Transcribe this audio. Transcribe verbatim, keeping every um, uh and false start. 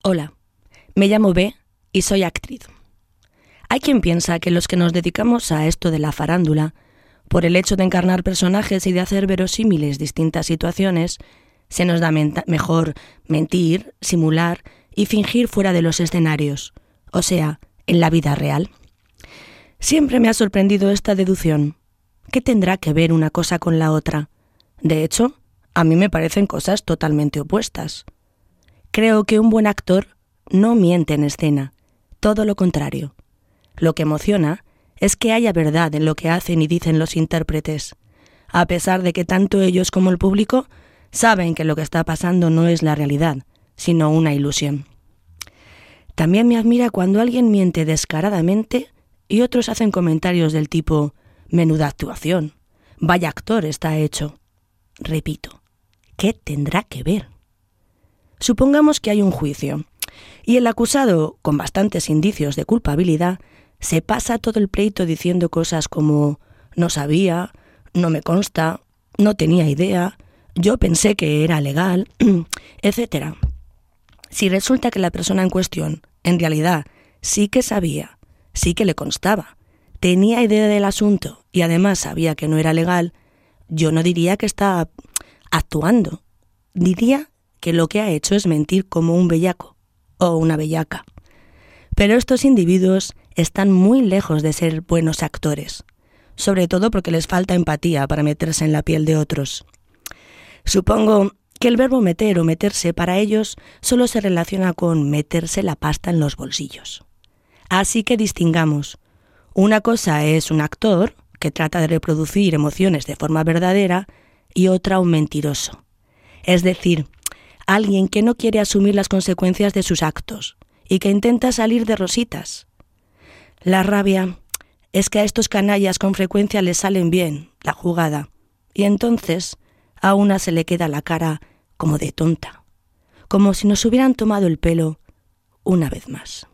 Hola, me llamo B y soy actriz. Hay quien piensa que los que nos dedicamos a esto de la farándula, por el hecho de encarnar personajes y de hacer verosímiles distintas situaciones, se nos da menta- mejor mentir, simular y fingir fuera de los escenarios, o sea, en la vida real. Siempre me ha sorprendido esta deducción. ¿Qué tendrá que ver una cosa con la otra? De hecho, a mí me parecen cosas totalmente opuestas. Creo que un buen actor no miente en escena, todo lo contrario. Lo que emociona es que haya verdad en lo que hacen y dicen los intérpretes, a pesar de que tanto ellos como el público saben que lo que está pasando no es la realidad, sino una ilusión. También me admira cuando alguien miente descaradamente y otros hacen comentarios del tipo «menuda actuación», «vaya actor está hecho». Repito, ¿qué tendrá que ver? Supongamos que hay un juicio y el acusado, con bastantes indicios de culpabilidad, se pasa todo el pleito diciendo cosas como «no sabía», «no me consta», «no tenía idea», «yo pensé que era legal», etcétera. Si resulta que la persona en cuestión, en realidad, sí que sabía, sí que le constaba, tenía idea del asunto y además sabía que no era legal, yo no diría que está actuando, diría que lo que ha hecho es mentir como un bellaco o una bellaca. Pero estos individuos están muy lejos de ser buenos actores, sobre todo porque les falta empatía para meterse en la piel de otros. Supongo que el verbo meter o meterse para ellos solo se relaciona con meterse la pasta en los bolsillos. Así que distingamos. Una cosa es un actor que trata de reproducir emociones de forma verdadera y otra un mentiroso. Es decir, alguien que no quiere asumir las consecuencias de sus actos y que intenta salir de rositas. La rabia es que a estos canallas con frecuencia les salen bien la jugada y entonces a una se le queda la cara como de tonta, como si nos hubieran tomado el pelo una vez más.